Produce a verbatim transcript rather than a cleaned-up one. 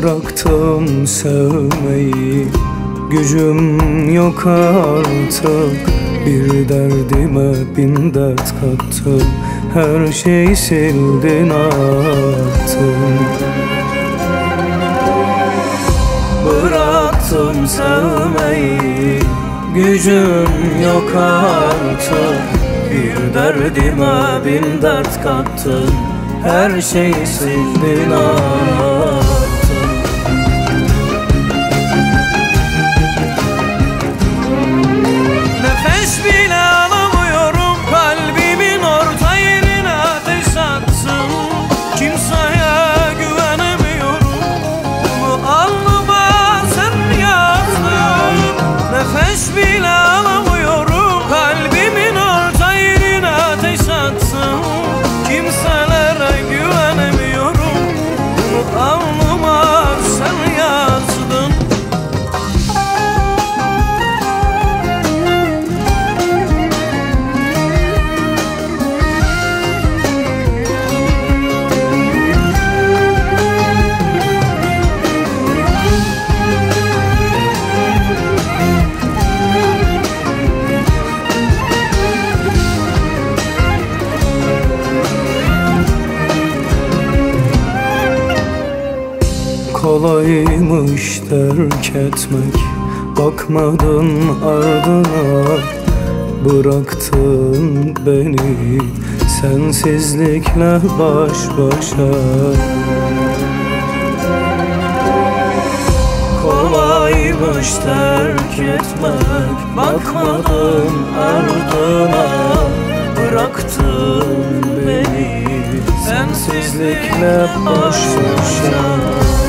Bıraktım sevmeyi, gücüm yok artık. Bir derdime bin dert kattım, her şeyi sildin attın. Bıraktım sevmeyi, gücüm yok artık. Bir derdime bin dert kattın, her şeyi sildin attın. Nefes bile alamıyorum, kalbimin orta yerine ateş attın. Kimseye güvenemiyorum, bunu alnıma sen yazdın. Nefes bile alamıyorum, kalbimin orta yerine ateş attın. Kimselere güvenemiyorum, bunu alnıma sen yazdın. Kolaymış terk etmek, bakmadın ardına. Bıraktın beni sensizlikle baş başa. Kolaymış terk etmek, bakmadın ardına. Bıraktın beni sensizlikle baş başa.